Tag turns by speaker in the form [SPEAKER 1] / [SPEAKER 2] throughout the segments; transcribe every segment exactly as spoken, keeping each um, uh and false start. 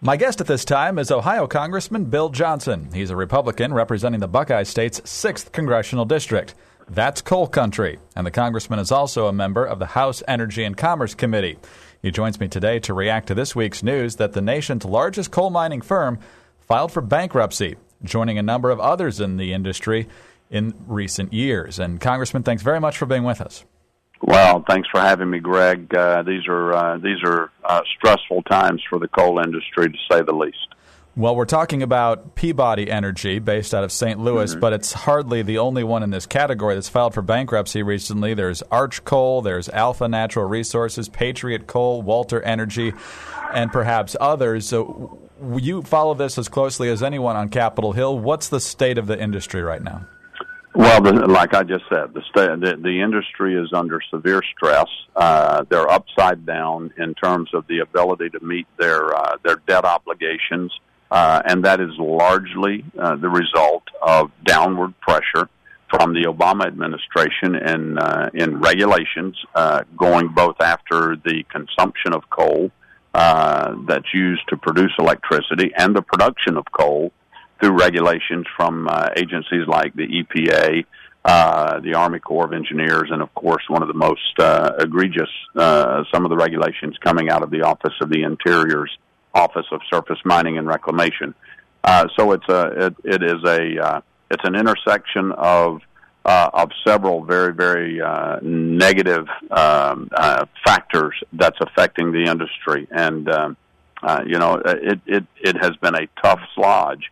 [SPEAKER 1] My guest at this time is Ohio Congressman Bill Johnson. He's a Republican representing the Buckeye State's sixth Congressional District. That's coal country, and the congressman is also a member of the House Energy and Commerce Committee. He joins me today to react to this week's news that the nation's largest coal mining firm filed for bankruptcy, joining a number of others in the industry in recent years. And Congressman, thanks very much for being with us.
[SPEAKER 2] Well, thanks for having me, Greg. Uh, these are uh, these are uh, stressful times for the coal industry, to say the least.
[SPEAKER 1] Well, we're talking about Peabody Energy, based out of Saint Louis, mm-hmm. but it's hardly the only one in this category that's filed for bankruptcy recently. There's Arch Coal, there's Alpha Natural Resources, Patriot Coal, Walter Energy, and perhaps others. So you follow this as closely as anyone on Capitol Hill. What's the state of the industry right now?
[SPEAKER 2] Well, the, like I just said, the, sta- the the industry is under severe stress. Uh, they're upside down in terms of the ability to meet their uh, their debt obligations, uh, and that is largely uh, the result of downward pressure from the Obama administration in uh, in regulations uh, going both after the consumption of coal uh, that's used to produce electricity and the production of coal, through regulations from uh, agencies like the E P A, uh, the Army Corps of Engineers, and, of course, one of the most uh, egregious, uh, some of the regulations coming out of the Office of the Interior's Office of Surface Mining and Reclamation. Uh, so it's a, it, it is a, uh, it's an intersection of uh, of several very, very uh, negative um, uh, factors that's affecting the industry, and um, uh, you know, it, it it has been a tough slog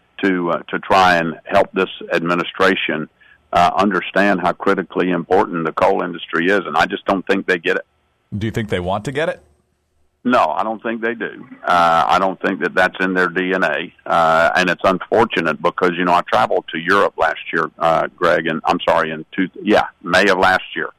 [SPEAKER 2] to uh, to try and help this administration uh, understand how critically important the coal industry is, and I just don't think they get it.
[SPEAKER 1] Do you think they want to get it?
[SPEAKER 2] No, I don't think they do. Uh, I don't think that that's in their D N A, uh, and it's unfortunate because, you know, I traveled to Europe last year, uh, Greg, and I'm sorry, in two, yeah, May of last year,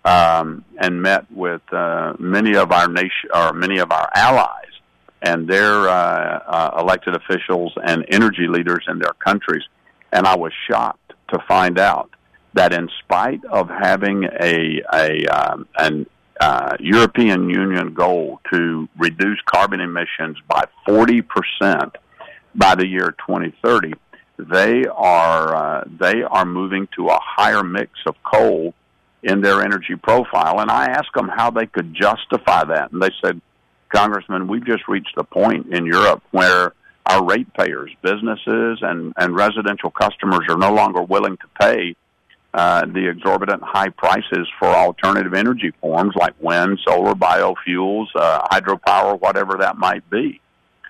[SPEAKER 2] um, and met with uh, many of our nation or many of our allies and their uh, uh, elected officials and energy leaders in their countries. And I was shocked to find out that in spite of having a, a um, an uh, European Union goal to reduce carbon emissions by forty percent by the year twenty thirty, they are uh, they are moving to a higher mix of coal in their energy profile. And I asked them how they could justify that, and they said, Congressman, we've just reached the point in Europe where our ratepayers, businesses, and, and residential customers are no longer willing to pay uh, the exorbitant high prices for alternative energy forms like wind, solar, biofuels, uh, hydropower, whatever that might be.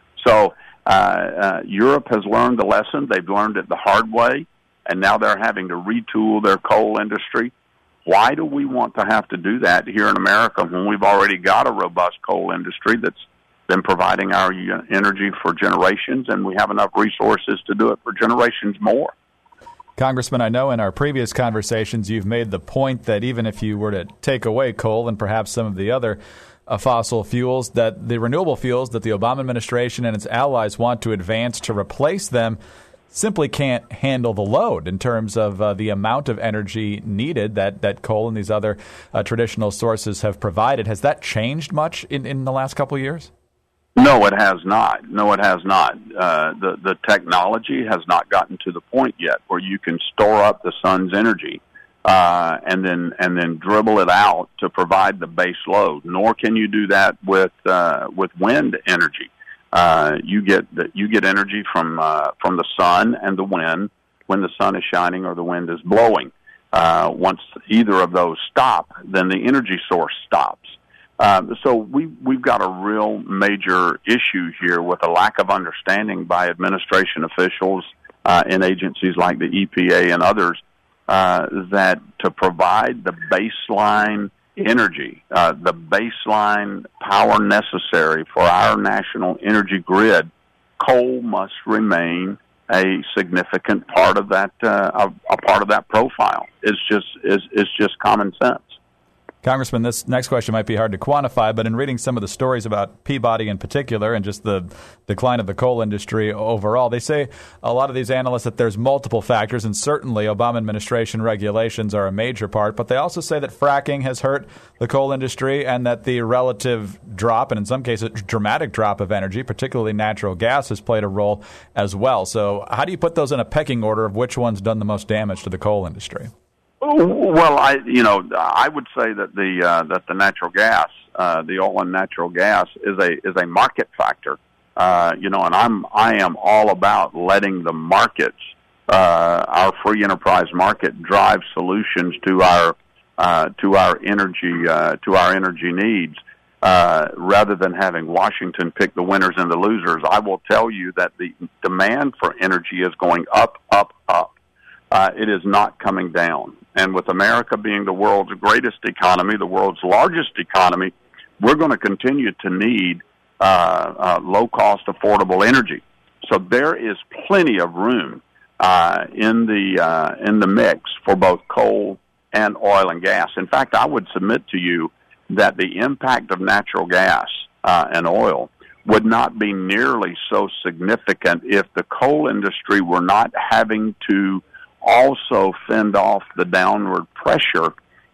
[SPEAKER 2] So uh, uh, Europe has learned the lesson. They've learned it the hard way, and now they're having to retool their coal industry. Why do we want to have to do that here in America when we've already got a robust coal industry that's been providing our energy for generations, and we have enough resources to do it for generations more?
[SPEAKER 1] Congressman, I know in our previous conversations you've made the point that even if you were to take away coal and perhaps some of the other uh, fossil fuels, that the renewable fuels that the Obama administration and its allies want to advance to replace them simply can't handle the load in terms of uh, the amount of energy needed that, that coal and these other uh, traditional sources have provided. Has that changed much in, in the last couple of years?
[SPEAKER 2] No, it has not. No, it has not. Uh, the, the technology has not gotten to the point yet where you can store up the sun's energy uh, and then and then dribble it out to provide the base load. Nor can you do that with uh, with wind energy. Uh, you get the, you get energy from uh, from the sun and the wind when the sun is shining or the wind is blowing. Uh, once either of those stop, then the energy source stops. Uh, so we we've got a real major issue here with a lack of understanding by administration officials uh, in agencies like the E P A and others uh, that to provide the baseline energy, uh, the baseline power necessary for our national energy grid, coal must remain a significant part of that, uh, a, a part of that profile. It's just, it's, it's just common sense.
[SPEAKER 1] Congressman, this next question might be hard to quantify, but in reading some of the stories about Peabody in particular and just the decline of the coal industry overall, they say, a lot of these analysts, that there's multiple factors, and certainly Obama administration regulations are a major part, but they also say that fracking has hurt the coal industry and that the relative drop, and in some cases dramatic drop of energy, particularly natural gas, has played a role as well. So how do you put those in a pecking order of which one's done the most damage to the coal industry?
[SPEAKER 2] Well, I you know I would say that the uh, that the natural gas, uh, the oil and natural gas, is a is a market factor. Uh, you know, and I'm I am all about letting the markets, uh, our free enterprise market, drive solutions to our uh, to our energy uh, to our energy needs, uh, rather than having Washington pick the winners and the losers. I will tell you that the demand for energy is going up, up, up. Uh, it is not coming down. And with America being the world's greatest economy, the world's largest economy, we're going to continue to need uh, uh, low-cost, affordable energy. So there is plenty of room uh, in the uh, in the mix for both coal and oil and gas. In fact, I would submit to you that the impact of natural gas uh, and oil would not be nearly so significant if the coal industry were not having to also fend off the downward pressure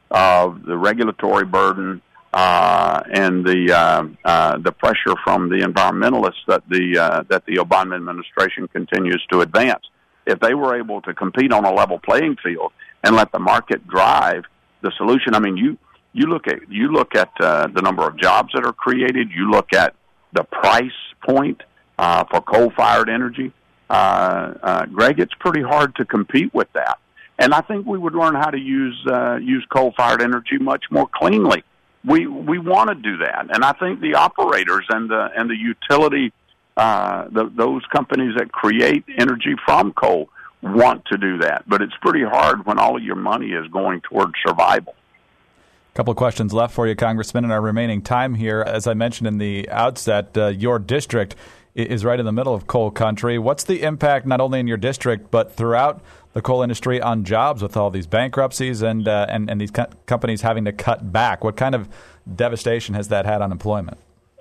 [SPEAKER 2] of the regulatory burden uh, and the uh, uh, the pressure from the environmentalists that the uh, that the Obama administration continues to advance. If they were able to compete on a level playing field and let the market drive the solution, I mean, you you look at you look at uh, the number of jobs that are created. You look at the price point uh, for coal-fired energy. Uh, uh, Greg, it's pretty hard to compete with that. And I think we would learn how to use uh, use coal-fired energy much more cleanly. We we want to do that, and I think the operators and the and the utility, uh, the, those companies that create energy from coal want to do that. But it's pretty hard when all of your money is going towards survival.
[SPEAKER 1] A couple of questions left for you, Congressman, in our remaining time here. As I mentioned in the outset, uh, your district is right in the middle of coal country. What's the impact not only in your district but throughout the coal industry on jobs with all these bankruptcies and uh, and, and these co- companies having to cut back? What kind of devastation has that had on employment?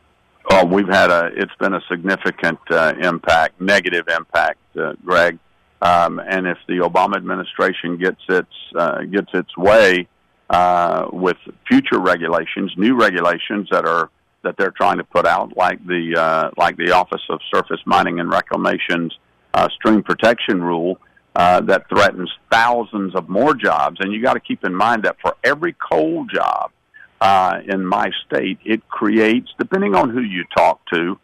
[SPEAKER 2] Oh, we've had a. It's been a significant uh, impact, negative impact, uh, Greg. Um, and if the Obama administration gets its uh, gets its way uh, with future regulations, new regulations that are that they're trying to put out, like the uh, like the Office of Surface Mining and Reclamation's uh, stream protection rule uh, that threatens thousands of more jobs. And you got to keep in mind that for every coal job uh, in my state, it creates, depending on who you talk to,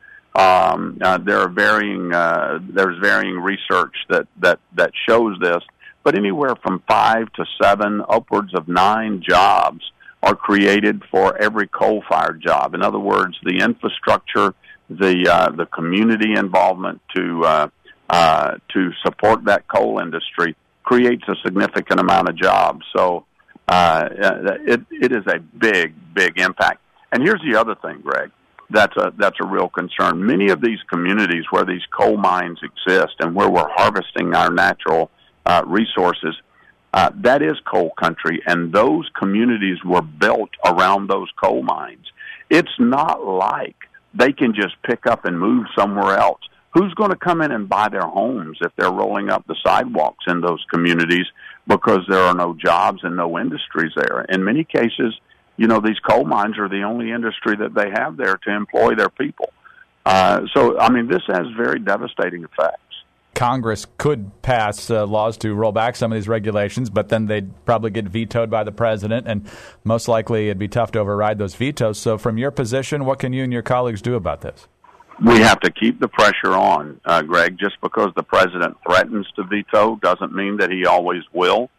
[SPEAKER 2] um, uh, there are varying uh, there's varying research that, that that shows this, but anywhere from five to seven, upwards of nine jobs are created for every coal-fired job. In other words, the infrastructure, the uh, the community involvement to uh, uh, to support that coal industry creates a significant amount of jobs. So uh, it it is a big, big impact. And here's the other thing, Greg, that's a that's a real concern. Many of these communities where these coal mines exist and where we're harvesting our natural uh, resources, Uh, that is coal country, and those communities were built around those coal mines. It's not like they can just pick up and move somewhere else. Who's going to come in and buy their homes if they're rolling up the sidewalks in those communities because there are no jobs and no industries there? In many cases, you know, these coal mines are the only industry that they have there to employ their people. Uh, so, I mean, this has very devastating effects.
[SPEAKER 1] Congress could pass uh, laws to roll back some of these regulations, but then they'd probably get vetoed by the president, and most likely it'd be tough to override those vetoes. So from your position, what can you and your colleagues do about this?
[SPEAKER 2] We have to keep the pressure on, uh, Greg. Just because the president threatens to veto doesn't mean that he always will.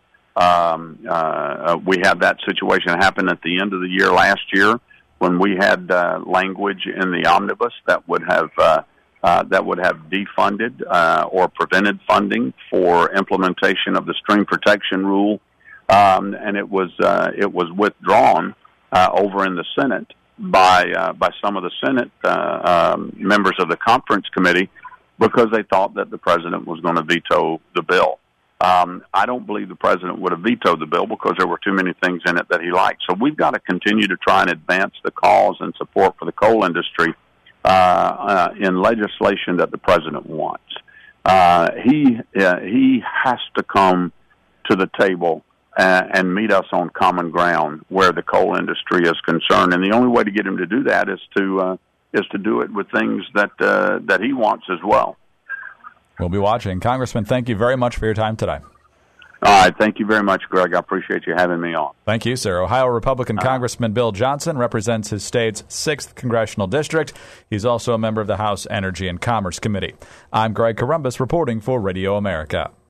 [SPEAKER 2] Um, uh, we had that situation happen at the end of the year last year when we had uh, language in the omnibus that would have uh, Uh, that would have defunded uh, or prevented funding for implementation of the stream protection rule, um, and it was uh, it was withdrawn uh, over in the Senate by uh, by some of the Senate uh, um, members of the conference committee because they thought that the president was going to veto the bill. Um, I don't believe the president would have vetoed the bill because there were too many things in it that he liked. So we've got to continue to try and advance the cause and support for the coal industry uh, uh, in legislation that the president wants. Uh, he uh, he has to come to the table uh, and meet us on common ground where the coal industry is concerned, and the only way to get him to do that is to uh, is to do it with things that uh, that he wants as well.
[SPEAKER 1] We'll be watching. Congressman, thank you very much for your time today.
[SPEAKER 2] All right. Thank you very much, Greg. I appreciate you having me on.
[SPEAKER 1] Thank you, sir. Ohio Republican uh, Congressman Bill Johnson represents his state's sixth Congressional District. He's also a member of the House Energy and Commerce Committee. I'm Greg Corombos reporting for Radio America.